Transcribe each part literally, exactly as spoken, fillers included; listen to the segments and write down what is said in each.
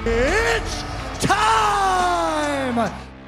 It's time!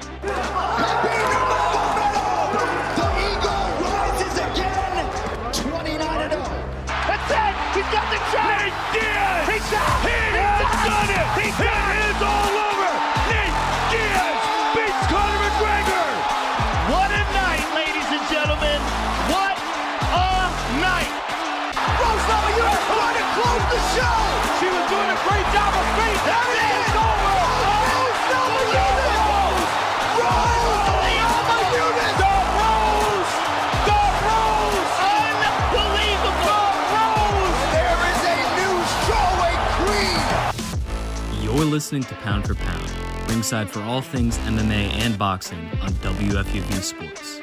The Eagle rises again, twenty-nine and oh. That's it! He's got the shot! Nate Diaz! He's down! He He's has down! done it! He's It down! is all over! Nate Diaz beats Conor McGregor! What a night, ladies and gentlemen! What a night! Rose Namajunas trying to close the show. She was doing a great job of feet! There it is. It's over! Rose Namajunas. Rose Namajunas. The Rose! The Rose! Unbelievable! Rose! There is a new strawweight queen. You're listening to Pound for Pound, ringside for all things M M A and boxing on W F U V Sports.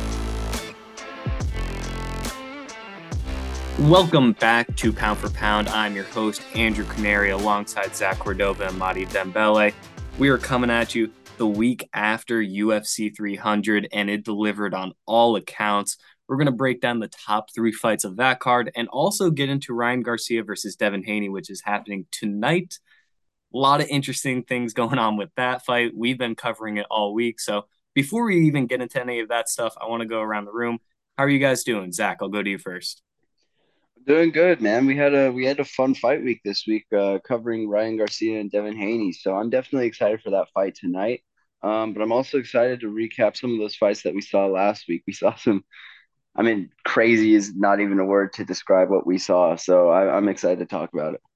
Welcome back to Pound for Pound. I'm your host, Andrew Canary, alongside Zach Cordova and Madi Dembele. We are coming at you the week after U F C three hundred, and it delivered on all accounts. We're going to break down the top three fights of that card and also get into Ryan Garcia versus Devin Haney, which is happening tonight. A lot of interesting things going on with that fight. We've been covering it all week. So before we even get into any of that stuff, I want to go around the room. How are you guys doing? Zach, I'll go to you first. Doing good, man. We had a we had a fun fight week this week, uh, covering Ryan Garcia and Devin Haney. So I'm definitely excited for that fight tonight. Um, but I'm also excited to recap some of those fights that we saw last week. We saw some, I mean, crazy is not even a word to describe what we saw. So I, I'm excited to talk about it.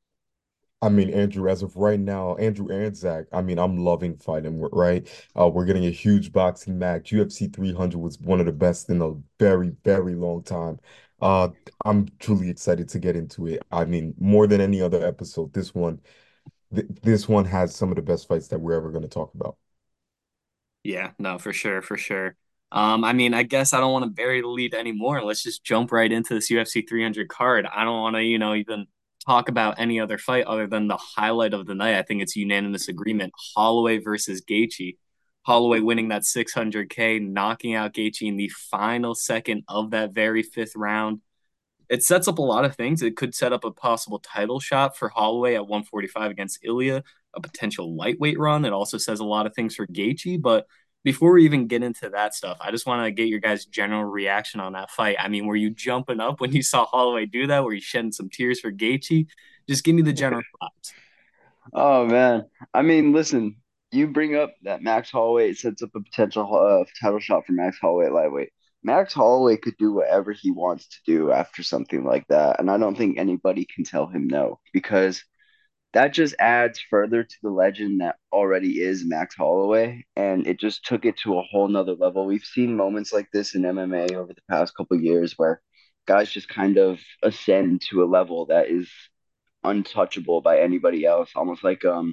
I mean, Andrew, as of right now, Andrew and Zach, I mean, I'm loving fighting, right? Uh, we're getting a huge boxing match. U F C three hundred was one of the best in a very, very long time. Uh, I'm truly excited to get into it. I mean, more than any other episode, this one, th this one has some of the best fights that we're ever going to talk about. Yeah, no, for sure, for sure. Um, I mean, I guess I don't want to bury the lead anymore. Let's just jump right into this U F C three hundred card. I don't want to, you know, even talk about any other fight other than the highlight of the night. I think it's unanimous agreement. Holloway versus Gaethje. Holloway winning that six hundred K, knocking out Gaethje in the final second of that very fifth round. It sets up a lot of things. It could set up a possible title shot for Holloway at one forty-five against Ilya, a potential lightweight run. It also says a lot of things for Gaethje, but before we even get into that stuff, I just want to get your guys' general reaction on that fight. I mean, were you jumping up when you saw Holloway do that? Were you shedding some tears for Gaethje? Just give me the general thoughts. Oh man, I mean, listen, you bring up that Max Holloway it sets up a potential uh, title shot for Max Holloway at lightweight. Max Holloway could do whatever he wants to do after something like that, and I don't think anybody can tell him no because that just adds further to the legend that already is Max Holloway, and it just took it to a whole nother level. We've seen moments like this in M M A over the past couple of years where guys just kind of ascend to a level that is untouchable by anybody else, almost like um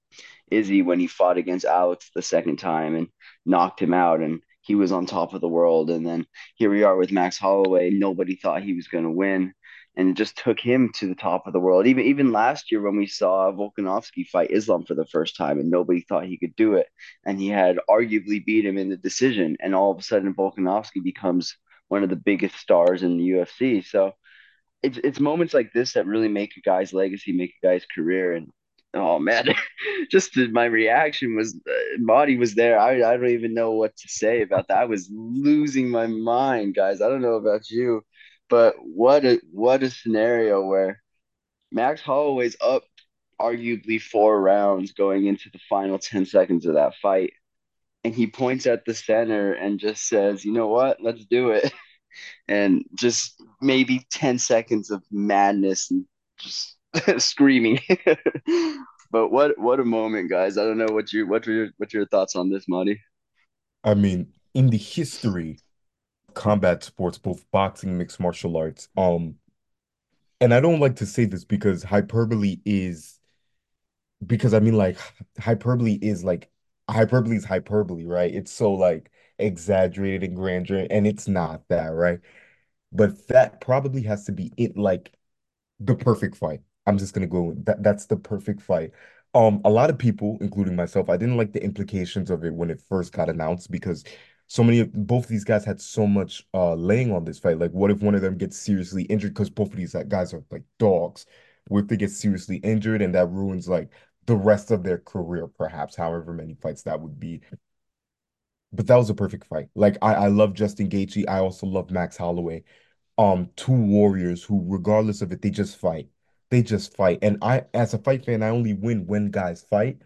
Izzy when he fought against Alex the second time and knocked him out and he was on top of the world. And then here we are with Max Holloway. Nobody thought he was going to win. And it just took him to the top of the world. Even even last year when we saw Volkanovski fight Islam for the first time and nobody thought he could do it. And he had arguably beat him in the decision. And all of a sudden Volkanovski becomes one of the biggest stars in the U F C. So it's it's moments like this that really make a guy's legacy, make a guy's career. And oh man, just to, my reaction was uh, Marty was there. I I don't even know what to say about that. I was losing my mind, guys. I don't know about you, but what a what a scenario where Max Holloway's up arguably four rounds going into the final ten seconds of that fight. And he points at the center and just says, you know what, let's do it. And just maybe ten seconds of madness and just screaming. But what what a moment, guys. I don't know what you what your what your thoughts on this, Marty. I mean, in the history of combat sports, both boxing, mixed martial arts, um, and I don't like to say this because hyperbole is because I mean like hyperbole is like hyperbole is hyperbole, right? It's so like exaggerated and grandeur, and it's not that, right? But that probably has to be it, like the perfect fight. I'm just gonna go that that's the perfect fight. Um, a lot of people, including myself, I didn't like the implications of it when it first got announced because so many of both of these guys had so much uh laying on this fight. Like, what if one of them gets seriously injured? Because both of these uh, guys are like dogs. What if they get seriously injured and that ruins like the rest of their career, perhaps, however many fights that would be. But that was a perfect fight. Like I, I love Justin Gaethje. I also love Max Holloway. Um, two warriors who, regardless of it, they just fight. They just fight. And I, as a fight fan, I only win when guys fight.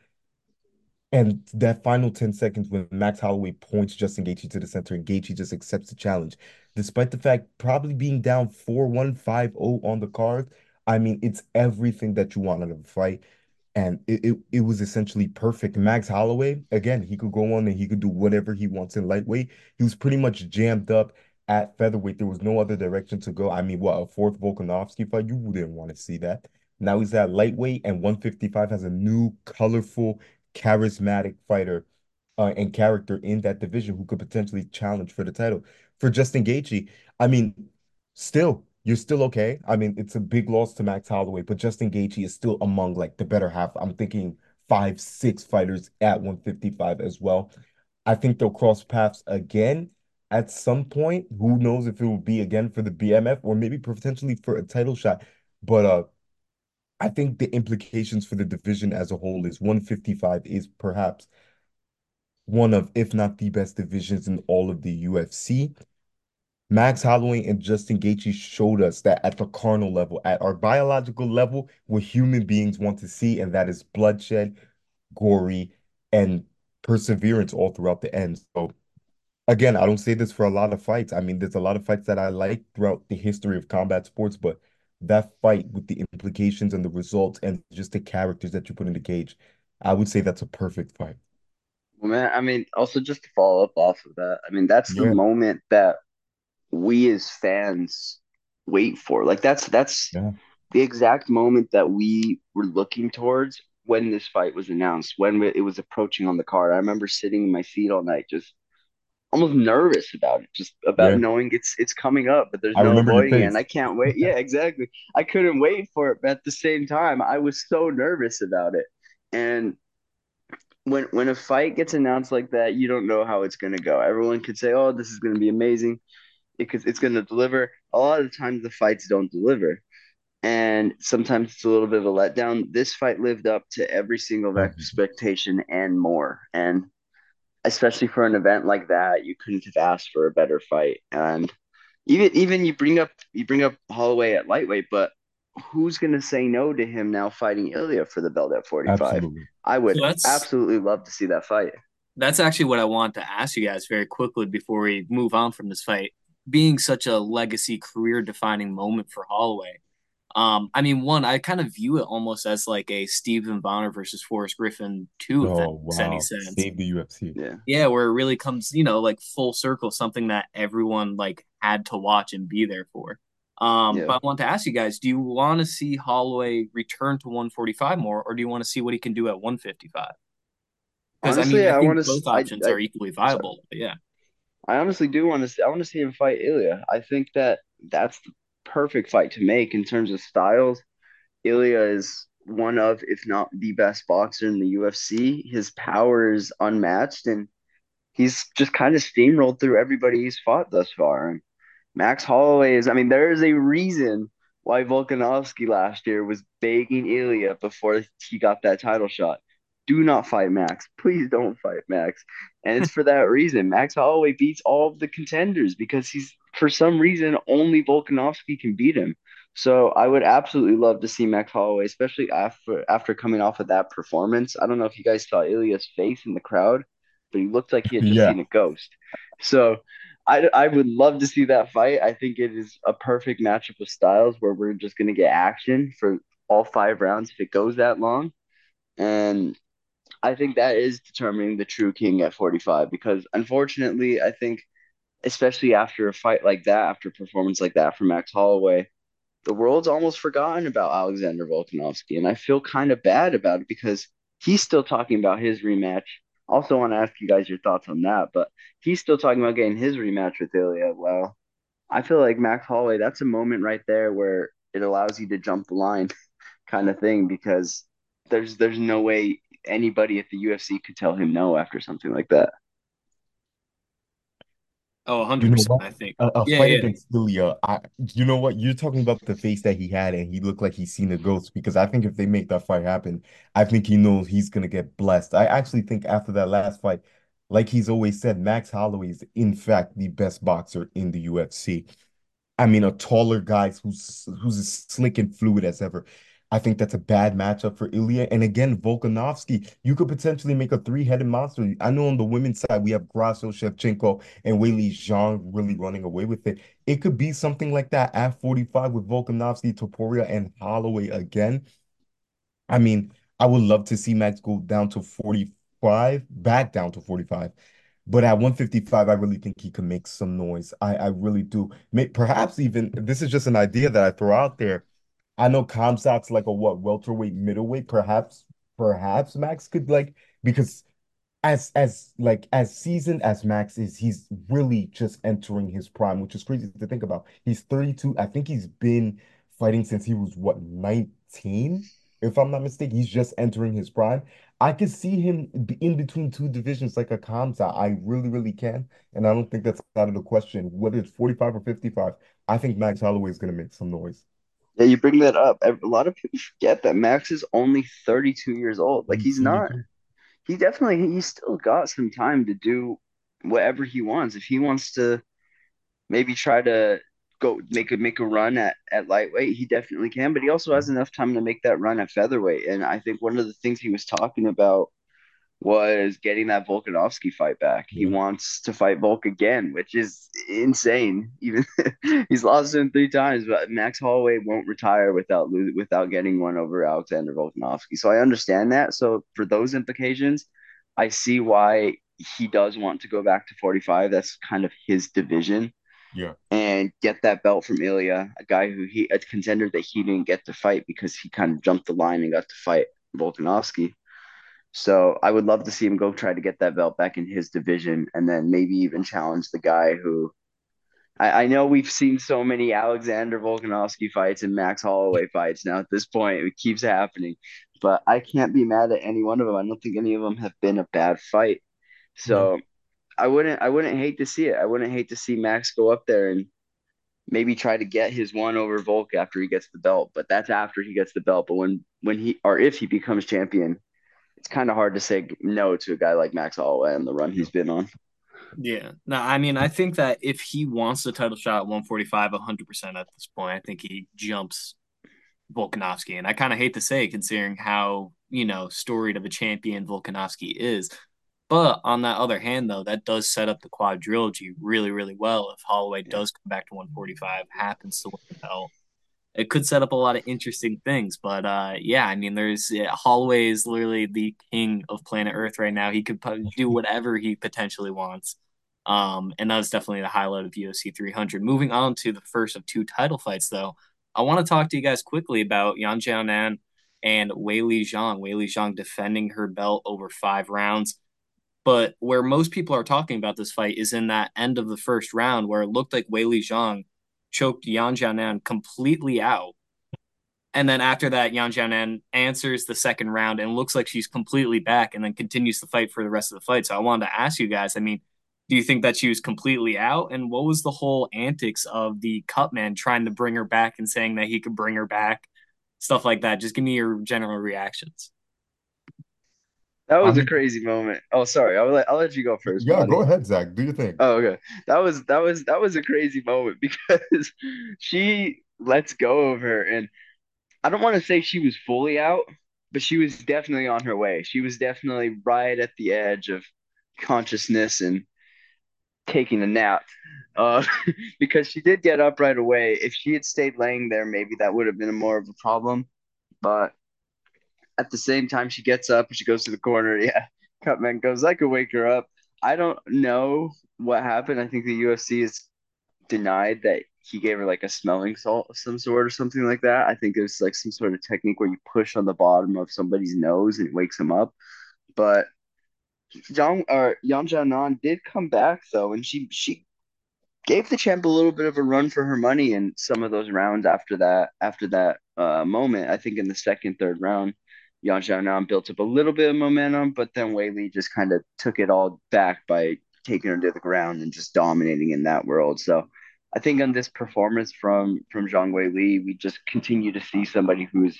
And that final ten seconds when Max Holloway points Justin Gaethje to the center and Gaethje just accepts the challenge, despite the fact probably being down four one five zero on the card. I mean, it's everything that you want out of a fight. And it, it, it was essentially perfect. Max Holloway, again, he could go on and he could do whatever he wants in lightweight. He was pretty much jammed up at featherweight. There was no other direction to go. I mean, what, a fourth Volkanovski fight? You wouldn't want to see that. Now he's at lightweight, and one fifty-five has a new, colorful, charismatic fighter uh, and character in that division who could potentially challenge for the title. For Justin Gaethje, I mean, still, you're still okay. I mean, it's a big loss to Max Holloway, but Justin Gaethje is still among like the better half. I'm thinking five, six fighters at one fifty-five as well. I think they'll cross paths again at some point. Who knows if it will be again for the B M F or maybe potentially for a title shot. But uh I think the implications for the division as a whole is one fifty-five is perhaps one of, if not the best divisions in all of the U F C. Max Holloway and Justin Gaethje showed us that at the carnal level, at our biological level, what human beings want to see, and that is bloodshed, gory, and perseverance all throughout the end. So again, I don't say this for a lot of fights. I mean, there's a lot of fights that I like throughout the history of combat sports, but that fight with the implications and the results and just the characters that you put in the cage, I would say that's a perfect fight. Well, man, I mean, also just to follow up off of that, I mean, that's the Yeah, moment that we as fans wait for. Like that's that's yeah. the exact moment that we were looking towards when this fight was announced, when it was approaching on the card. I remember sitting in my seat all night, just almost nervous about it, just about Yeah. knowing it's it's coming up, but there's I no remember your avoiding it. And face. I can't wait. Yeah, exactly. I couldn't wait for it, but at the same time, I was so nervous about it. And when when a fight gets announced like that, you don't know how it's gonna go. Everyone could say, "Oh, this is gonna be amazing," because it's gonna deliver. A lot of the times, the fights don't deliver, and sometimes it's a little bit of a letdown. This fight lived up to every single Everything. expectation and more. And especially for an event like that, you couldn't have asked for a better fight. And even even you bring up you bring up Holloway at lightweight, but who's gonna say no to him now fighting Ilya for the belt at forty-five? Absolutely. I So would that's absolutely love to see that fight. that's actually what I want to ask you guys very quickly before we move on from this fight. Being such a legacy, career defining moment for Holloway, Um, I mean, one, I kind of view it almost as like a Stephen Bonner versus Forrest Griffin two, if that Oh, makes any wow. sense. Save the U F C. Yeah. Yeah, where it really comes, you know, like full circle, something that everyone like had to watch and be there for. Um, Yeah. but I want to ask you guys, do you want to see Holloway return to one forty-five more, or do you want to see what he can do at one fifty-five? Because I mean, Honestly, I I think want to. both I, options I are equally sorry. viable. But yeah. I honestly do want to. See, I want to see him fight Ilya. I think that that's the perfect fight to make in terms of styles. Ilya is one of, if not the best boxer in the U F C. His power is unmatched, and he's just kind of steamrolled through everybody he's fought thus far. And Max Holloway is, I mean, there is a reason why Volkanovski last year was begging Ilya before he got that title shot. Do not fight Max. Please don't fight Max. And it's for that reason. Max Holloway beats all of the contenders because he's, for some reason, only Volkanovski can beat him. So I would absolutely love to see Max Holloway, especially after after coming off of that performance. I don't know if you guys saw Ilya's face in the crowd, but he looked like he had just Yeah. seen a ghost. So I, I would love to see that fight. I think it is a perfect matchup of styles where we're just going to get action for all five rounds if it goes that long. And I think that is determining the true king at forty-five because unfortunately, I think, especially after a fight like that, after a performance like that from Max Holloway, the world's almost forgotten about Alexander Volkanovski. And I feel kind of bad about it because he's still talking about his rematch. Also, want to ask you guys your thoughts on that, but he's still talking about getting his rematch with Ilya. Well, I feel like Max Holloway, that's a moment right there where it allows you to jump the line kind of thing because there's there's no way anybody at the U F C could tell him no after something like that. Oh, You know one hundred percent, what? I think. A, a Yeah, fight yeah. against Ilya, I, you know what? You're talking about the face that he had, and he looked like he's seen a ghost. Because I think if they make that fight happen, I think he knows he's gonna get blessed. I actually think after that last fight, like he's always said, Max Holloway is in fact the best boxer in the U F C. I mean, a taller guy who's who's as slick and fluid as ever. I think that's a bad matchup for Ilya. And again, Volkanovski, you could potentially make a three-headed monster. I know on the women's side we have Grasso, Shevchenko, and Weili Zhang really running away with it. It could be something like that at forty-five with Volkanovski, Topuria, and Holloway again. I mean, I would love to see Max go down to forty-five, back down to forty-five. But at one fifty-five, I really think he can make some noise. I, I really do. May, perhaps even this is just an idea that I throw out there. I know Khamzat's like a what, welterweight, middleweight. Perhaps, perhaps Max could like because as as like as seasoned as Max is, he's really just entering his prime, which is crazy to think about. He's thirty-two. I think he's been fighting since he was what, nineteen, if I'm not mistaken. He's just entering his prime. I could see him be in between two divisions like a Kamsa. I really, really can. And I don't think that's out of the question. Whether it's forty-five or fifty-five, I think Max Holloway is going to make some noise. Yeah, you bring that up. A lot of people forget that Max is only thirty-two years old. Like he's not. thirty-two. He definitely he's still got some time to do whatever he wants. If he wants to maybe try to go make a make a run at at lightweight, he definitely can. But he also has enough time to make that run at featherweight. And I think one of the things he was talking about was getting that Volkanovski fight back. He Yeah. wants to fight Volk again, which is insane. Even he's lost to him three times, but Max Holloway won't retire without lo- without getting one over Alexander Volkanovski. So I understand that. So for those implications, I see why he does want to go back to forty-five. That's kind of his division Yeah. and get that belt from Ilya, a guy who he a contender that he didn't get to fight because he kind of jumped the line and got to fight Volkanovski. So I would love to see him go try to get that belt back in his division and then maybe even challenge the guy who I, I know we've seen so many Alexander Volkanovski fights and Max Holloway fights now at this point. It keeps happening. But I can't be mad at any one of them. I don't think any of them have been a bad fight. No. So I wouldn't I wouldn't hate to see it. I wouldn't hate to see Max go up there and maybe try to get his one over Volk after he gets the belt. But that's after he gets the belt. But when when he or if he becomes champion, it's kind of hard to say no to a guy like Max Holloway and the run Yeah. he's been on. Yeah. No, I mean, I think that if he wants the title shot at one forty-five, one hundred percent at this point, I think he jumps Volkanovski. And I kind of hate to say, considering how, you know, storied of a champion Volkanovski is. But on that other hand, though, that does set up the quadrilogy really, really well. If Holloway Yeah. does come back to one forty-five, happens to win the belt, it could set up a lot of interesting things. But uh, yeah, I mean, there's yeah, Holloway is literally the king of planet Earth right now. He could do whatever he potentially wants. Um, and that's definitely the highlight of U F C three hundred. Moving on to the first of two title fights, though, I want to talk to you guys quickly about Yan Xiaonan and Weili Zhang. Weili Zhang defending her belt over five rounds. But where most people are talking about this fight is in that end of the first round where it looked like Weili Zhang choked Yan Xiaonan completely out. And then after that, Yan Xiaonan answers the second round and looks like she's completely back and then continues to fight for the rest of the fight. So I wanted to ask you guys, I mean, do you think that she was completely out? And what was the whole antics of the cutman trying to bring her back and saying that he could bring her back? Stuff like that. Just give me your general reactions. That I was a mean, crazy moment. Oh, sorry. I'll let I'll let you go first, yeah, go Bonnie. ahead, Zach. Do your thing. Oh, okay. That was that was that was a crazy moment because she lets go of her, and I don't want to say she was fully out, but she was definitely on her way. She was definitely right at the edge of consciousness and taking a nap. Uh, because she did get up right away. If she had stayed laying there, maybe that would have been more of a problem. But at the same time, she gets up and she goes to the corner. Yeah, Cutman goes, I could wake her up. I don't know what happened. I think the U F C has denied that he gave her like a smelling salt of some sort or something like that. I think it was like some sort of technique where you push on the bottom of somebody's nose and it wakes them up. But John or Yan Jianan did come back though, and she she gave the champ a little bit of a run for her money in some of those rounds after that after that uh, moment. I think in the second, third round, Yan Xiaonan built up a little bit of momentum, but then Wei Li just kind of took it all back by taking her to the ground and just dominating in that world. So I think on this performance from from Zhang Wei Li, we just continue to see somebody who's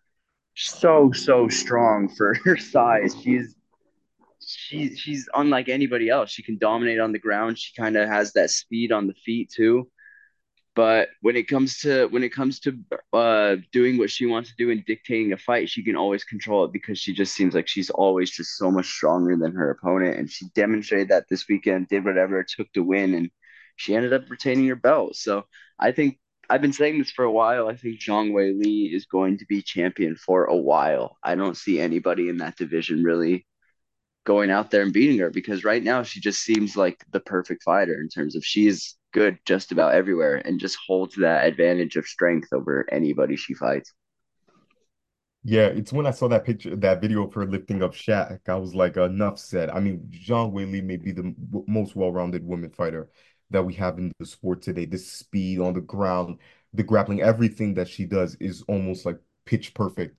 so so strong for her size. She's she she's unlike anybody else. She can dominate on the ground. She kind of has that speed on the feet too. But when it comes to when it comes to uh, doing what she wants to do and dictating a fight, she can always control it because she just seems like she's always just so much stronger than her opponent. And she demonstrated that this weekend, did whatever it took to win, and she ended up retaining her belt. So I think I've been saying this for a while. I think Zhang Wei Li is going to be champion for a while. I don't see anybody in that division really going out there and beating her because right now she just seems like the perfect fighter in terms of she's good just about everywhere and just holds that advantage of strength over anybody she fights. Yeah, it's when I saw that picture, that video of her lifting up Shaq, I was like, enough said. I mean, Zhang Weili may be the m- most well-rounded woman fighter that we have in the sport today. The speed on the ground, the grappling, everything that she does is almost like pitch perfect.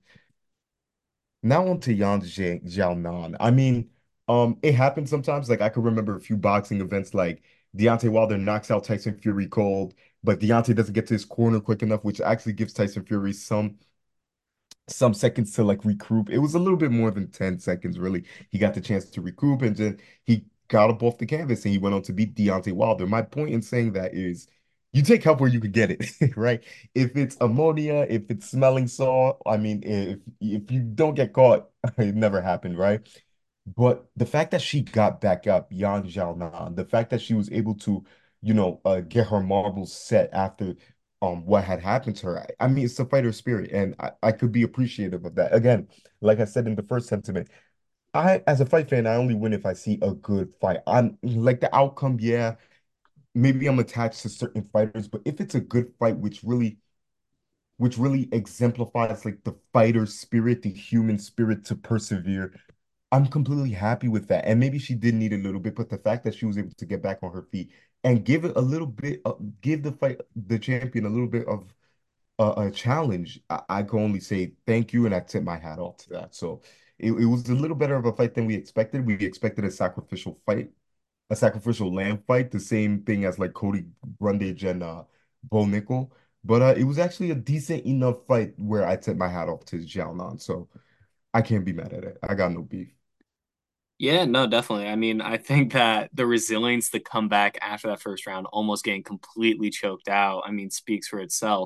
Now on to Yan Zhi- Xiaonan. I mean, um, it happens sometimes. Like I could remember a few boxing events like Deontay Wilder knocks out Tyson Fury cold, but Deontay doesn't get to his corner quick enough, which actually gives Tyson Fury some some seconds to like recoup. It was a little bit more than ten seconds, really. He got the chance to recoup and then he got up off the canvas and he went on to beat Deontay Wilder. My point in saying that is you take help where you could get it, right? If it's ammonia, if it's smelling salt, I mean, if if you don't get caught, it never happened, right? But the fact that she got back up, Yan Xiaonan, the fact that she was able to, you know, uh, get her marbles set after um what had happened to her. I, I mean, it's the fighter spirit, and I, I could be appreciative of that. Again, like I said in the first sentiment, I as a fight fan, I only win if I see a good fight. I'm like the outcome, yeah, maybe I'm attached to certain fighters, but if it's a good fight, which really which really exemplifies like the fighter spirit, the human spirit to persevere, I'm completely happy with that. And maybe she did need a little bit, but the fact that she was able to get back on her feet and give it a little bit, uh, give the fight, the champion a little bit of uh, a challenge, I, I can only say thank you and I tip my hat off to that. So it, it was a little better of a fight than we expected. We expected a sacrificial fight, a sacrificial lamb fight, the same thing as like Cody Brundage and uh, Bo Nickel. But uh, it was actually a decent enough fight where I tip my hat off to Xiaonan. So I can't be mad at it. I got no beef. Yeah, no, definitely. I mean, I think that the resilience to come back after that first round, almost getting completely choked out, I mean, speaks for itself.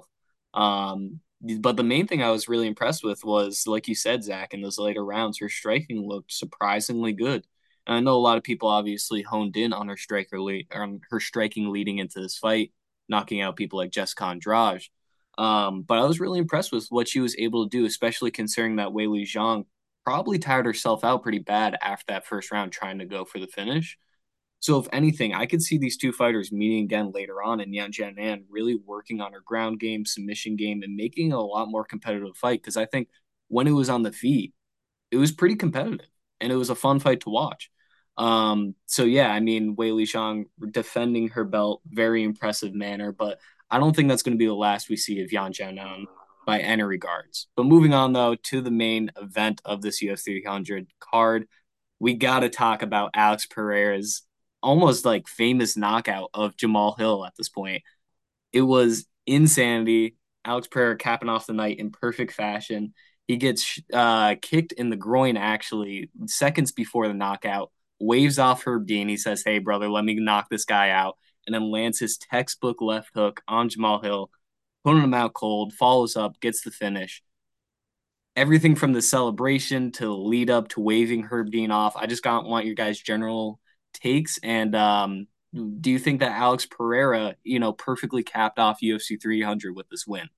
Um, but the main thing I was really impressed with was, like you said, Zach, in those later rounds, her striking looked surprisingly good. And I know a lot of people obviously honed in on her striker lead, on her striking leading into this fight, knocking out people like Jessica Andrade. Um, but I was really impressed with what she was able to do, especially considering that Wei Li Zhang probably tired herself out pretty bad after that first round trying to go for the finish. So if anything, I could see these two fighters meeting again later on and Yan Jianan really working on her ground game, submission game, and making it a lot more competitive fight. Because I think when it was on the feet, it was pretty competitive and it was a fun fight to watch. Um, so yeah, I mean, Wei Li Shang defending her belt, very impressive manner, but I don't think that's going to be the last we see of Yan Jianan by any regards. But moving on though to the main event of this U F C three hundred card, we got to talk about Alex Pereira's almost like famous knockout of Jamal Hill at this point. It was insanity. Alex Pereira capping off the night in perfect fashion. He gets uh, kicked in the groin actually seconds before the knockout, waves off Herb Dean. He says, "Hey, brother, let me knock this guy out," and then lands his textbook left hook on Jamal Hill, putting him out cold, follows up, gets the finish. Everything from the celebration to the lead up to waving Herb Dean off. I just got want your guys' general takes. And um, do you think that Alex Pereira, you know, perfectly capped off U F C three hundred with this win?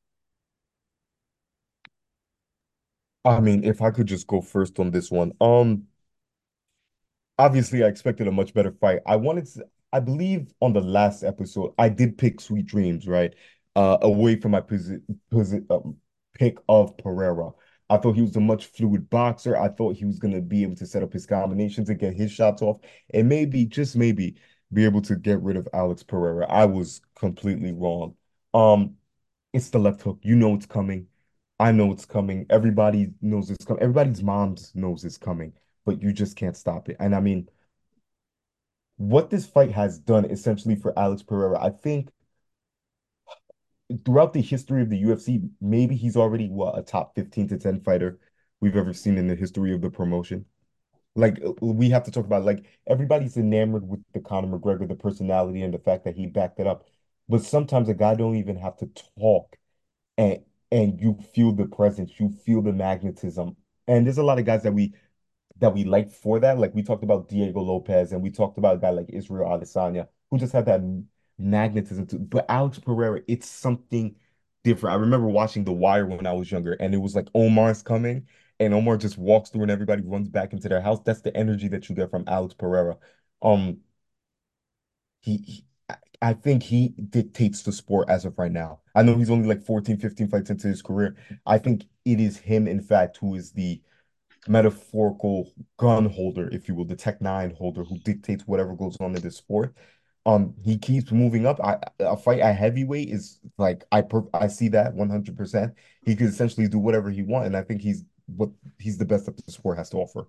I mean, if I could just go first on this one. Um, obviously I expected a much better fight. I wanted to, I believe on the last episode, I did pick Sweet Dreams, right? Uh, away from my posi posi um, pick of Pereira. I thought he was a much fluid boxer. I thought he was going to be able to set up his combinations and get his shots off, and maybe, just maybe, be able to get rid of Alex Pereira. I was completely wrong. Um, it's the left hook. You know it's coming. I know it's coming. Everybody knows it's coming. Everybody's moms knows it's coming, but you just can't stop it. And I mean, what this fight has done essentially for Alex Pereira, I think throughout the history of the U F C, maybe he's already what a top fifteen to ten fighter we've ever seen in the history of the promotion. Like we have to talk about like everybody's enamored with the Conor McGregor, the personality and the fact that he backed it up. But sometimes a guy don't even have to talk and and you feel the presence, you feel the magnetism. And there's a lot of guys that we that we like for that. Like we talked about Diego Lopez and we talked about a guy like Israel Adesanya who just had that magnetism to, but Alex Pereira, it's something different. I remember watching The Wire when I was younger and it was like Omar's coming and Omar just walks through and everybody runs back into their house. That's the energy that you get from Alex Pereira. Um, he, he I think he dictates the sport as of right now. I know he's only like fourteen, fifteen fights into his career. I think it is him, in fact, who is the metaphorical gun holder, if you will, the Tech Nine holder who dictates whatever goes on in this sport. Um, he keeps moving up. I, a fight at heavyweight is like I per, I see that one hundred percent. He could essentially do whatever he wants, and I think he's what he's the best that the sport has to offer.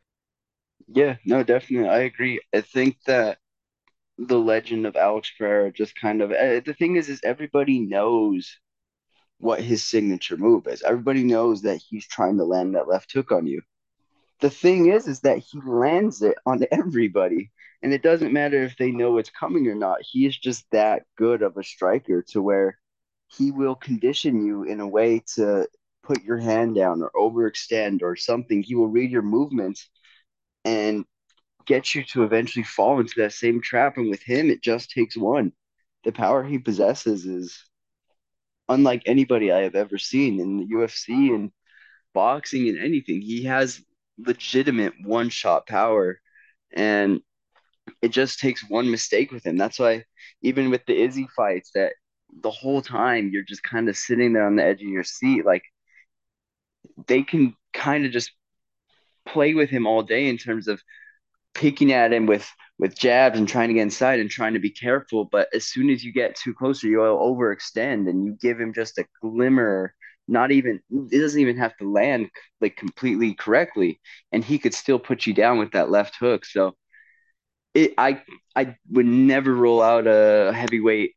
Yeah, no, definitely. I agree. I think that the legend of Alex Pereira just kind of uh, the thing is is everybody knows what his signature move is. Everybody knows that he's trying to land that left hook on you. The thing is is that he lands it on everybody. And it doesn't matter if they know it's coming or not. He is just that good of a striker to where he will condition you in a way to put your hand down or overextend or something. He will read your movements and get you to eventually fall into that same trap. And with him, it just takes one. The power he possesses is unlike anybody I have ever seen in the U F C and boxing and anything. He has legitimate one shot power. And it just takes one mistake with him. That's why even with the Izzy fights, that the whole time you're just kind of sitting there on the edge of your seat. Like they can kind of just play with him all day in terms of picking at him with with jabs and trying to get inside and trying to be careful. But as soon as you get too closer, you'll overextend and you give him just a glimmer. Not even it doesn't even have to land like completely correctly, and he could still put you down with that left hook. So it, I I would never rule out a heavyweight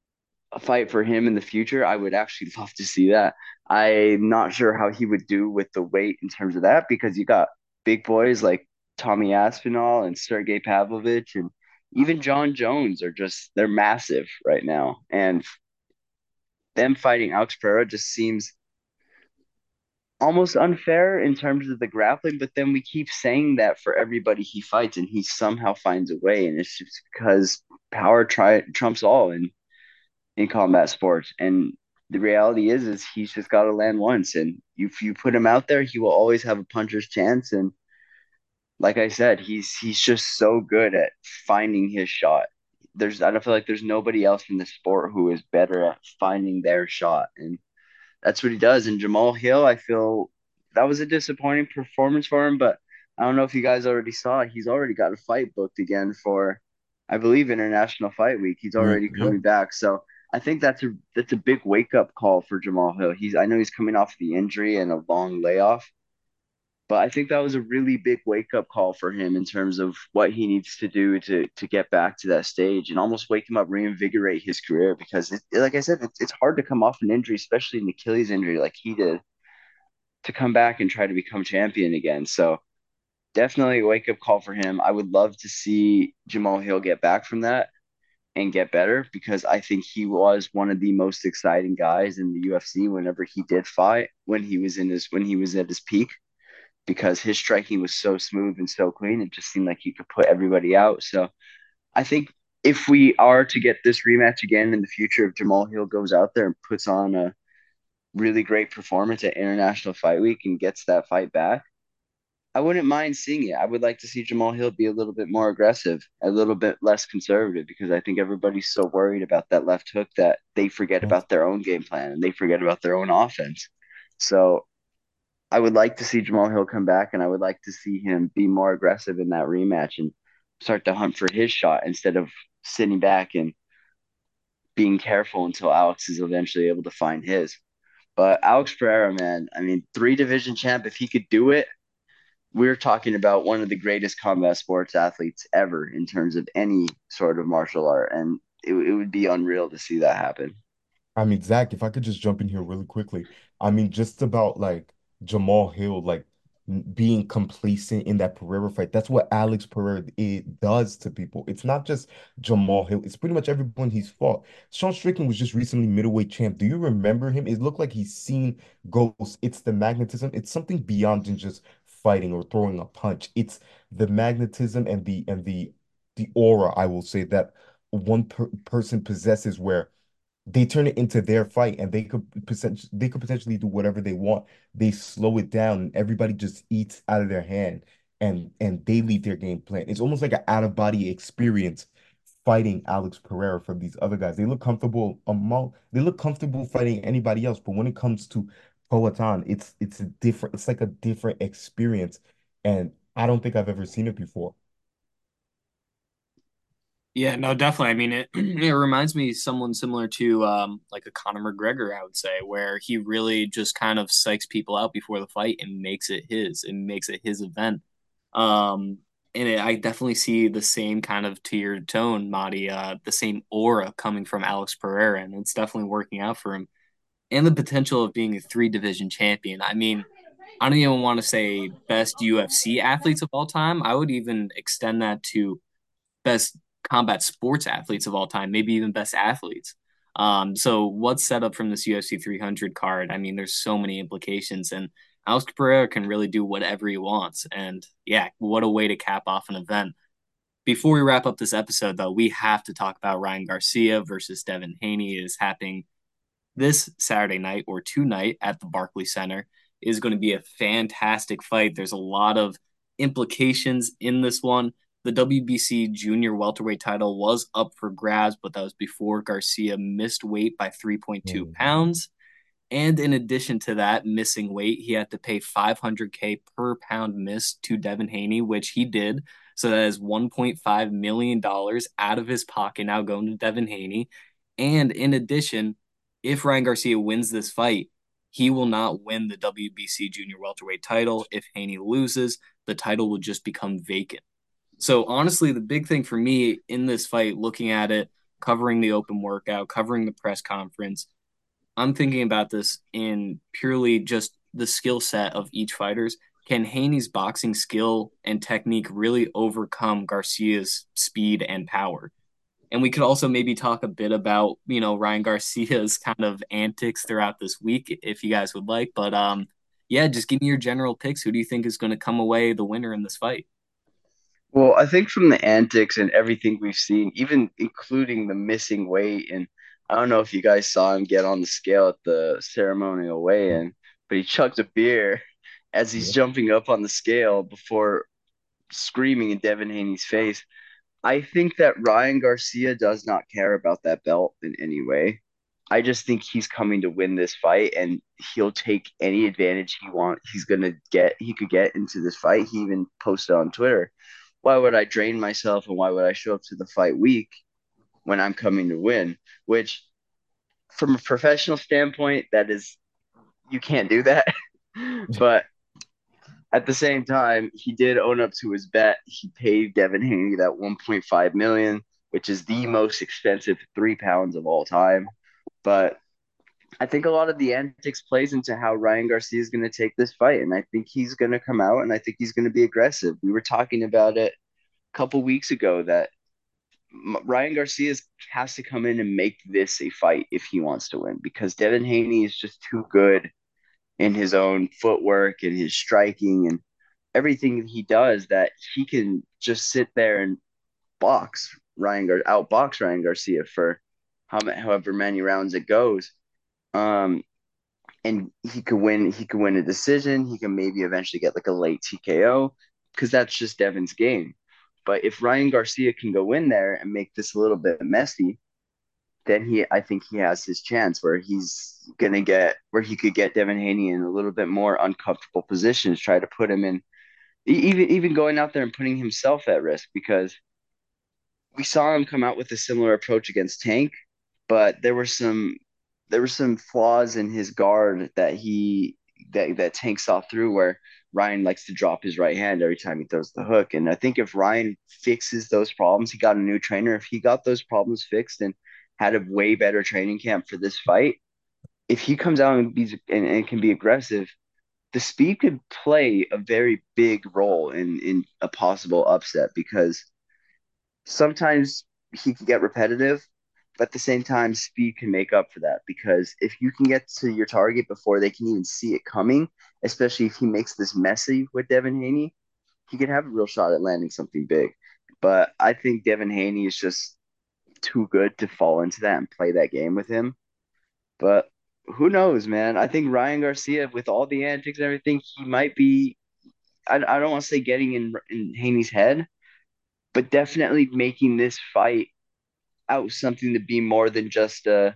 a fight for him in the future. I would actually love to see that. I'm not sure how he would do with the weight in terms of that because you got big boys like Tommy Aspinall and Sergey Pavlovich and even John Jones are just they're massive right now. And them fighting Alex Pereira just seems almost unfair in terms of the grappling, but then we keep saying that for everybody he fights and he somehow finds a way. And it's just because power try trumps all in in combat sports. And the reality is, is he's just got to land once. And if you put him out there, he will always have a puncher's chance. And like I said, he's he's just so good at finding his shot. There's I don't feel like there's nobody else in the sport who is better at finding their shot, and that's what he does. And Jamal Hill, I feel that was a disappointing performance for him, but I don't know if you guys already saw it. He's already got a fight booked again for, I believe, International Fight Week. He's Mm, already yeah. coming back, so I think that's a that's a big wake up call for Jamal Hill. He's I know he's coming off the injury and a long layoff, but I think that was a really big wake up call for him in terms of what he needs to do to to get back to that stage and almost wake him up, reinvigorate his career. Because, it, like I said, it's, it's hard to come off an injury, especially an Achilles injury like he did, to come back and try to become champion again. So definitely a wake up call for him. I would love to see Jamal Hill get back from that and get better because I think he was one of the most exciting guys in the U F C whenever he did fight when he was in his when he was at his peak because his striking was so smooth and so clean. It just seemed like he could put everybody out. So I think if we are to get this rematch again in the future, if Jamal Hill goes out there and puts on a really great performance at International Fight Week and gets that fight back, I wouldn't mind seeing it. I would like to see Jamal Hill be a little bit more aggressive, a little bit less conservative, because I think everybody's so worried about that left hook that they forget Yes. about their own game plan and they forget about their own offense. So I would like to see Jamal Hill come back, and I would like to see him be more aggressive in that rematch and start to hunt for his shot instead of sitting back and being careful until Alex is eventually able to find his. But Alex Pereira, man, I mean, three division champ, if he could do it, we're talking about one of the greatest combat sports athletes ever in terms of any sort of martial art, and it, it would be unreal to see that happen. I mean, Zach, if I could just jump in here really quickly. I mean, just about like Jamal Hill, like n- being complacent in that Pereira fight. That's what Alex Pereira it does to people. It's not just Jamal Hill. It's pretty much everyone he's fought. Sean Strickland was just recently middleweight champ. Do you remember him? It looked like he's seen ghosts. It's the magnetism. It's something beyond than just fighting or throwing a punch. It's the magnetism and the and the the aura, I will say, that one per person possesses where they turn it into their fight and they could potentially they could potentially do whatever they want. They slow it down and everybody just eats out of their hand and and they leave their game plan. It's almost like an out of body experience fighting Alex Pereira from these other guys. They look comfortable among they look comfortable fighting anybody else, but when it comes to Poatan, it's it's a different it's like a different experience. And I don't think I've ever seen it before. Yeah, no, definitely. I mean, it it reminds me of someone similar to um like a Conor McGregor, I would say, where he really just kind of psychs people out before the fight and makes it his and makes it his event. Um, and it, I definitely see the same kind of to your tone, Marty, uh, the same aura coming from Alex Pereira, and it's definitely working out for him. And the potential of being a three division champion. I mean, I don't even want to say best U F C athletes of all time. I would even extend that to best combat sports athletes of all time, maybe even best athletes. Um, so what's set up from this U F C three hundred card? I mean, there's so many implications, and Alex Pereira can really do whatever he wants. And yeah, what a way to cap off an event. Before we wrap up this episode, though, we have to talk about Ryan Garcia versus Devin Haney. It is happening this Saturday night or tonight at the Barclays Center. It is going to be a fantastic fight. There's a lot of implications in this one. The W B C junior welterweight title was up for grabs, but that was before Garcia missed weight by three point two Mhm. pounds. And in addition to that, missing weight, he had to pay five hundred K per pound missed to Devin Haney, which he did. So that is one point five million dollars out of his pocket now going to Devin Haney. And in addition, if Ryan Garcia wins this fight, he will not win the W B C junior welterweight title. If Haney loses, the title will just become vacant. So honestly, the big thing for me in this fight, looking at it, covering the open workout, covering the press conference, I'm thinking about this in purely just the skill set of each fighters. Can Haney's boxing skill and technique really overcome Garcia's speed and power? And we could also maybe talk a bit about, you know, Ryan Garcia's kind of antics throughout this week, if you guys would like. But um, yeah, just give me your general picks. Who do you think is going to come away the winner in this fight? Well, I think from the antics and everything we've seen, even including the missing weight, and I don't know if you guys saw him get on the scale at the ceremonial weigh-in, but he chugged a beer as he's Yeah. jumping up on the scale before screaming in Devin Haney's face. I think that Ryan Garcia does not care about that belt in any way. I just think he's coming to win this fight and he'll take any advantage he want he's gonna get he could get into this fight. He even posted on Twitter, why would I drain myself and why would I show up to the fight weak when I'm coming to win? Which from a professional standpoint, that is you can't do that. But at the same time, he did own up to his bet. He paid Devin Haney that one point five million dollars, which is the most expensive three pounds of all time. But I think a lot of the antics plays into how Ryan Garcia is going to take this fight, and I think he's going to come out and I think he's going to be aggressive. We were talking about it a couple weeks ago that Ryan Garcia has to come in and make this a fight if he wants to win because Devin Haney is just too good in his own footwork and his striking and everything he does that he can just sit there and box Ryan Gar- outbox Ryan Garcia for how however many rounds it goes. Um, and he could win. He could win a decision. He can maybe eventually get like a late T K O because that's just Devin's game. But if Ryan Garcia can go in there and make this a little bit messy, then he I think he has his chance where he's gonna get where he could get Devin Haney in a little bit more uncomfortable positions, try to put him in e- even even going out there and putting himself at risk because we saw him come out with a similar approach against Tank, but there were some there were some flaws in his guard that he that that Tank saw through where Ryan likes to drop his right hand every time he throws the hook. And I think if Ryan fixes those problems, he got a new trainer. If he got those problems fixed and had a way better training camp for this fight, if he comes out and, be, and, and can be aggressive, the speed could play a very big role in in a possible upset because sometimes he can get repetitive, but at the same time, speed can make up for that. Because if you can get to your target before they can even see it coming, especially if he makes this messy with Devin Haney, he could have a real shot at landing something big. But I think Devin Haney is just too good to fall into that and play that game with him. But who knows, man? I think Ryan Garcia, with all the antics and everything, he might be. I, I don't want to say getting in in Haney's head, but definitely making this fight out something to be more than just a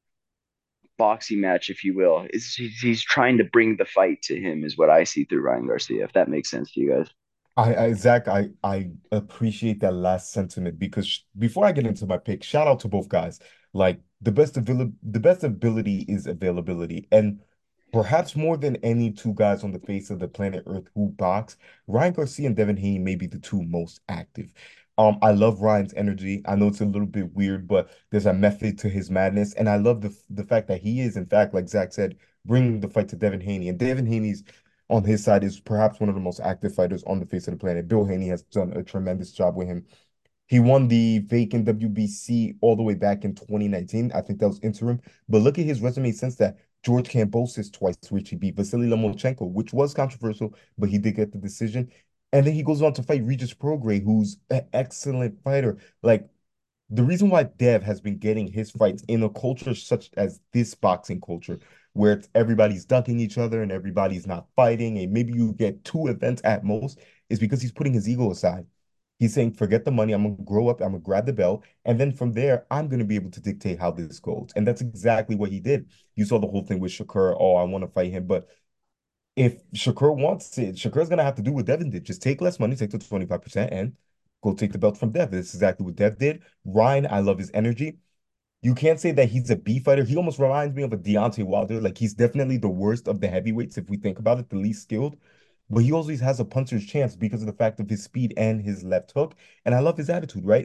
boxing match, if you will. It's, he's, he's trying to bring the fight to him, is what I see through Ryan Garcia. If that makes sense to you guys. I, I Zach, I I appreciate that last sentiment because sh- before I get into my pick, shout out to both guys. Like the best avail the best ability is availability, and perhaps more than any two guys on the face of the planet Earth who box, Ryan Garcia and Devin Haney may be the two most active. Um, I love Ryan's energy. I know it's a little bit weird, but there's a method to his madness, and I love the the fact that he is, in fact, like Zach said, bringing the fight to Devin Haney, and Devin Haney's on his side is perhaps one of the most active fighters on the face of the planet. Bill Haney has done a tremendous job with him. He won the vacant W B C all the way back in twenty nineteen. I think that was interim. But look at his resume since that. George Kambosos twice, which he beat Vasily Lomachenko, which was controversial, but he did get the decision. And then he goes on to fight Regis Prograis, who's an excellent fighter. Like the reason why Dev has been getting his fights in a culture such as this boxing culture, where it's everybody's ducking each other and everybody's not fighting, and maybe you get two events at most, is because he's putting his ego aside. He's saying, forget the money, I'm gonna grow up, I'm gonna grab the belt, and then from there, I'm gonna be able to dictate how this goes. And that's exactly what he did. You saw the whole thing with Shakur, oh, I want to fight him, but if Shakur wants it, Shakur's gonna have to do what Devin did. Just take less money, take the twenty-five percent, and go take the belt from Dev. This is exactly what Dev did. Ryan, I love his energy. You can't say that he's a B fighter. He almost reminds me of a Deontay Wilder. Like he's definitely the worst of the heavyweights if we think about it, the least skilled. But he always has a puncher's chance because of the fact of his speed and his left hook. And I love his attitude, right?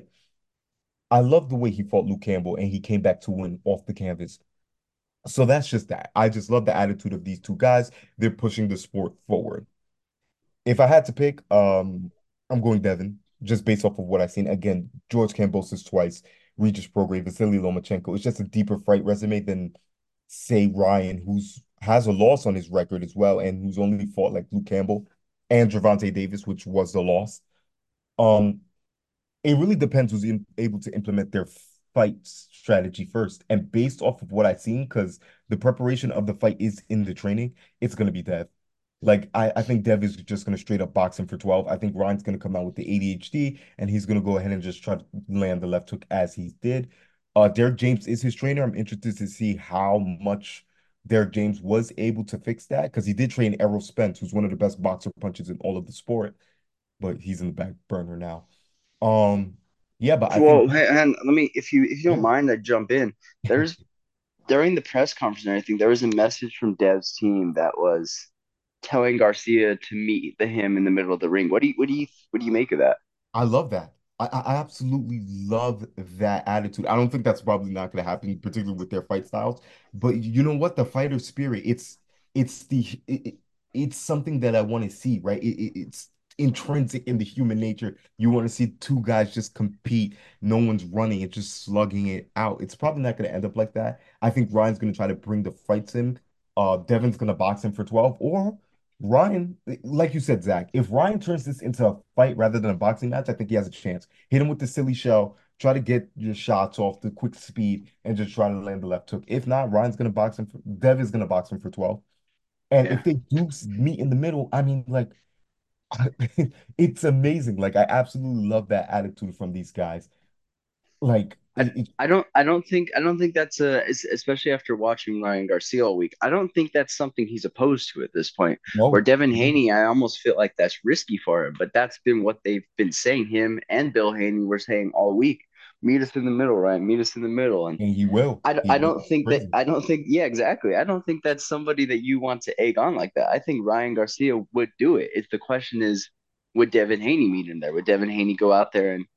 I love the way he fought Luke Campbell and he came back to win off the canvas. So that's just that. I just love the attitude of these two guys. They're pushing the sport forward. If I had to pick, um, I'm going Devin, just based off of what I've seen. Again, George Kambosos twice, Regis Prograis, Vasily Lomachenko. It's just a deeper fight resume than, say, Ryan, who's has a loss on his record as well, and who's only fought like Luke Campbell and Gervonta Davis, which was the loss. Um, it really depends who's in, able to implement their fight strategy first. And based off of what I've seen, because the preparation of the fight is in the training, it's going to be Dev. Like, I, I think Dev is just going to straight up box him for twelve. I think Ryan's going to come out with the A D H D, and he's going to go ahead and just try to land the left hook as he did. Uh, Derek James is his trainer. I'm interested to see how much Derek James was able to fix that, because he did train Errol Spence, who's one of the best boxer punches in all of the sport, but he's in the back burner now. Um, yeah, but I Well, think, and let me, if you if you don't yeah, mind, I jump in. There's during the press conference and everything, there was a message from Dev's team that was telling Garcia to meet the him in the middle of the ring. What do you what do you what do you make of that? I love that. I, I absolutely love that attitude. I don't think that's probably not going to happen, particularly with their fight styles. But you know what? The fighter spirit, it's it's the it, it- it's something that I want to see, right? It, it- it's intrinsic in the human nature. You want to see two guys just compete. No one's running and just slugging it out. It's probably not going to end up like that. I think Ryan's going to try to bring the fights in. Uh, Devin's going to box him for twelve, or Ryan, like you said, Zach, if Ryan turns this into a fight rather than a boxing match, I think he has a chance. Hit him with the silly shell, try to get your shots off the quick speed, and just try to land the left hook. If not, Ryan's gonna box him for Dev is gonna box him for twelve. And Yeah. if they do meet in the middle, I mean, like, it's amazing. Like, I absolutely love that attitude from these guys. Like, I, it, it, I don't I don't think I don't think that's a es- especially after watching Ryan Garcia all week. I don't think that's something he's opposed to at this point. Where no, Devin no. Haney, I almost feel like that's risky for him, but that's been what they've been saying. Him and Bill Haney were saying all week. meet us in the middle, right? Meet us in the middle. And And he will. I, He I will. don't think that Crazy. I don't think yeah, exactly. I don't think that's somebody that you want to egg on like that. I think Ryan Garcia would do it. If the question is, would Devin Haney meet him there? Would Devin Haney go out there and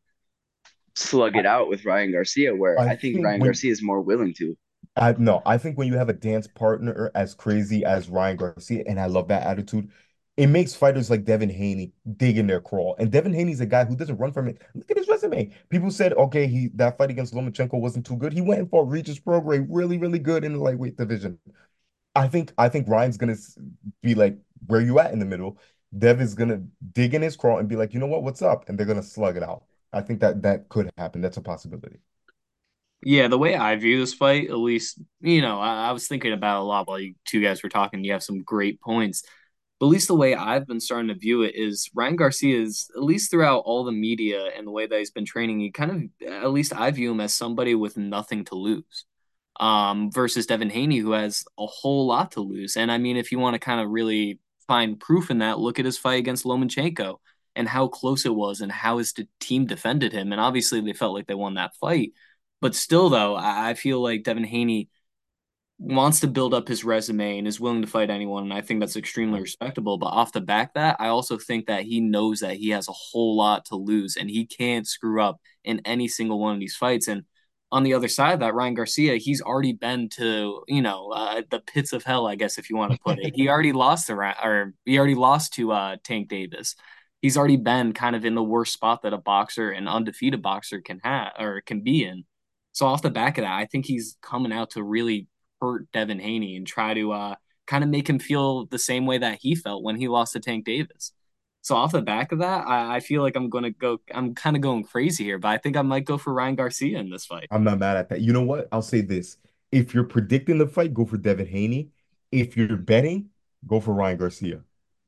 slug I, it out with Ryan Garcia? Where I I think think Ryan when Garcia is more willing to. I no, I think when you have a dance partner as crazy as Ryan Garcia, and I love that attitude, it makes fighters like Devin Haney dig in their crawl. And Devin Haney's a guy who doesn't run from it. Look at his resume. People said, okay, he that fight against Lomachenko wasn't too good. He went and fought Regis Prograis, really, really good in the lightweight division. I think I think Ryan's gonna be like, where you at in the middle? Dev is gonna dig in his crawl and be like, you know what, what's up? And they're gonna slug it out. I think that that could happen. That's a possibility. Yeah, the way I view this fight, at least, you know, I, I was thinking about it a lot while you two guys were talking. You have some great points. But at least the way I've been starting to view it is Ryan Garcia is, at least throughout all the media and the way that he's been training, he kind of, at least I view him as somebody with nothing to lose. Um, versus Devin Haney, who has a whole lot to lose. And I mean, if you want to kind of really find proof in that, look at his fight against Lomachenko and how close it was and how his team defended him. And obviously, they felt like they won that fight. But still, though, I feel like Devin Haney wants to build up his resume and is willing to fight anyone. And I think that's extremely respectable. But off the back that, I also think that he knows that he has a whole lot to lose and he can't screw up in any single one of these fights. And on the other side of that, Ryan Garcia, he's already been to, you know, uh, the pits of hell, I guess, if you want to put it. He already lost to, or he already lost to uh, Tank Davis. He's already been kind of in the worst spot that a boxer, an undefeated boxer, can have or can be in. So off the back of that, I think he's coming out to really hurt Devin Haney and try to uh, kind of make him feel the same way that he felt when he lost to Tank Davis. So off the back of that, I, I feel like I'm gonna go. I'm kind of going crazy here, but I think I might go for Ryan Garcia in this fight. I'm not mad at that. You know what? I'll say this. If you're predicting the fight, go for Devin Haney. If you're betting, go for Ryan Garcia.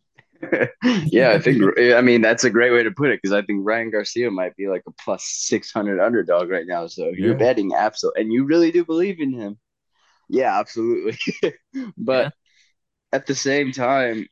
Yeah, I think I mean that's a great way to put it because I think Ryan Garcia might be like a plus six hundred underdog right now. So if you're Yeah. betting absolutely, and you really do believe in him, yeah, absolutely. But Yeah. at the same time,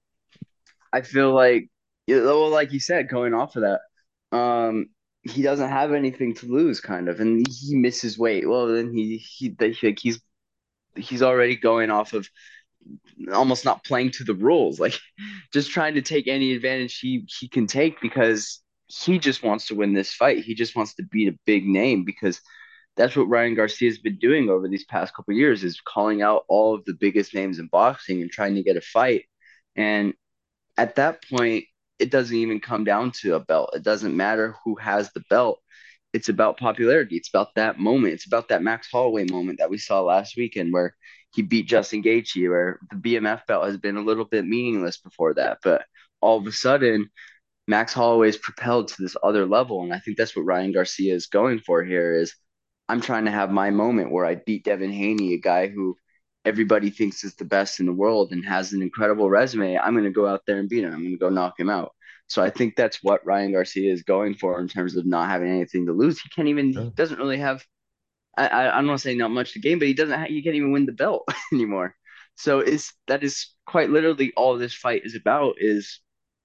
I feel like, you know, well, like you said, going off of that, um, he doesn't have anything to lose, kind of, and he misses weight. Well, then he he they, like he's he's already going off of almost not playing to the rules, like just trying to take any advantage he he can take because he just wants to win this fight. He just wants to beat a big name because that's what Ryan Garcia has been doing over these past couple of years is calling out all of the biggest names in boxing and trying to get a fight. And at that point, it doesn't even come down to a belt. It doesn't matter who has the belt. It's about popularity. It's about that moment. It's about that Max Holloway moment that we saw last weekend where he beat Justin Gaethje, where the B M F belt has been a little bit meaningless before that. But all of a sudden, Max Holloway is propelled to this other level. And I think that's what Ryan Garcia is going for here is I'm trying to have my moment where I beat Devin Haney, a guy who everybody thinks is the best in the world and has an incredible resume. I'm going to go out there and beat him. I'm going to go knock him out. So I think that's what Ryan Garcia is going for in terms of not having anything to lose. He can't even, he Yeah. doesn't really have, I, I, I don't want to say not much to gain, but he doesn't, have, he can't even win the belt anymore. So it's, that is quite literally all this fight is about is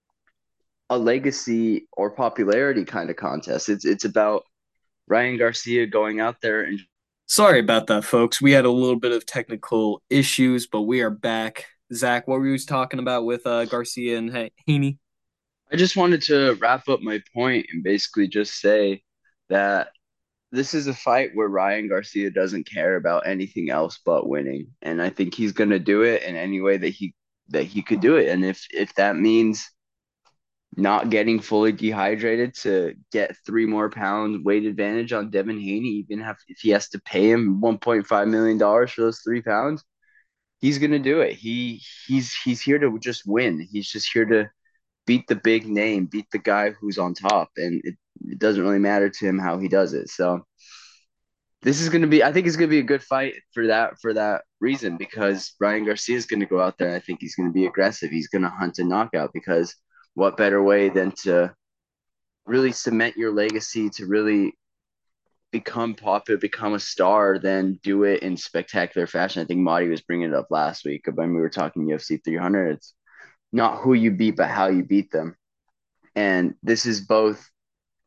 a legacy or popularity kind of contest. It's, it's about Ryan Garcia going out there and Sorry about that, folks. We had a little bit of technical issues, but we are back. Zach, what were you talking about with uh, Garcia and He- Haney? I just wanted to wrap up my point and basically just say that this is a fight where Ryan Garcia doesn't care about anything else but winning, and I think he's going to do it in any way that he that he could do it. And if if that means not getting fully dehydrated to get three more pounds weight advantage on Devin Haney, even have, if he has to pay him one point five million dollars for those three pounds, he's going to do it. He he's he's here to just win. He's just here to beat the big name, beat the guy who's on top, and it, it doesn't really matter to him how he does it. So this is going to be, I think it's going to be a good fight for that for that reason because Ryan Garcia is going to go out there. And I think he's going to be aggressive. He's going to hunt a knockout because what better way than to really cement your legacy to really become popular, become a star, than do it in spectacular fashion. I think Marty was bringing it up last week when we were talking U F C three hundred. It's not who you beat, but how you beat them. And this is both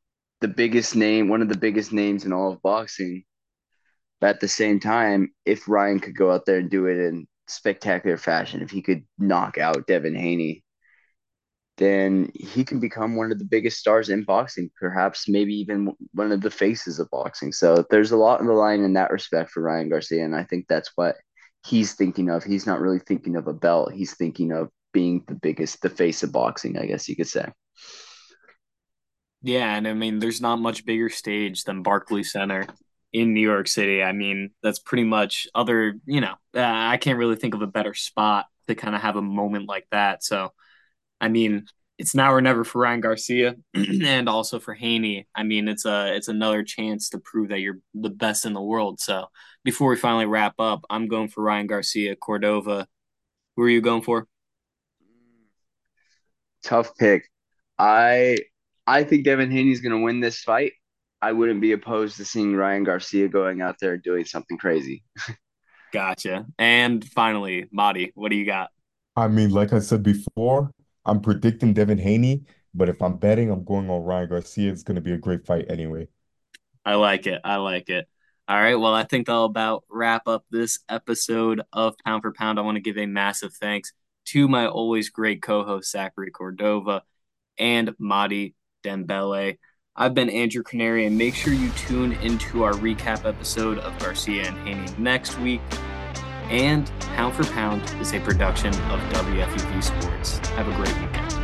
the biggest name, one of the biggest names in all of boxing. But at the same time, if Ryan could go out there and do it in spectacular fashion, if he could knock out Devin Haney, then he can become one of the biggest stars in boxing, perhaps maybe even one of the faces of boxing. So there's a lot on the line in that respect for Ryan Garcia, and I think that's what he's thinking of. He's not really thinking of a belt. He's thinking of being the biggest, the face of boxing, I guess you could say. Yeah, and I mean, there's not much bigger stage than Barclays Center in New York City. I mean, that's pretty much other, you know, uh, I can't really think of a better spot to kind of have a moment like that. So, I mean, it's now or never for Ryan Garcia and also for Haney. I mean, it's a it's another chance to prove that you're the best in the world. So, before we finally wrap up, I'm going for Ryan Garcia, Cordova. Who are you going for? Tough pick. I I think Devin Haney's going to win this fight. I wouldn't be opposed to seeing Ryan Garcia going out there doing something crazy. Gotcha. And finally, Madi, what do you got? I mean, like I said before, I'm predicting Devin Haney, but if I'm betting, I'm going on Ryan Garcia. It's going to be a great fight anyway. I like it. I like it. All right. Well, I think that'll about wrap up this episode of Pound for Pound. I want to give a massive thanks to my always great co-host, Zachary Cordova and Madi Dembele. I've been Andrew Canary, and make sure you tune into our recap episode of Garcia and Haney next week. And Pound for Pound is a production of W F U V Sports. Have a great weekend.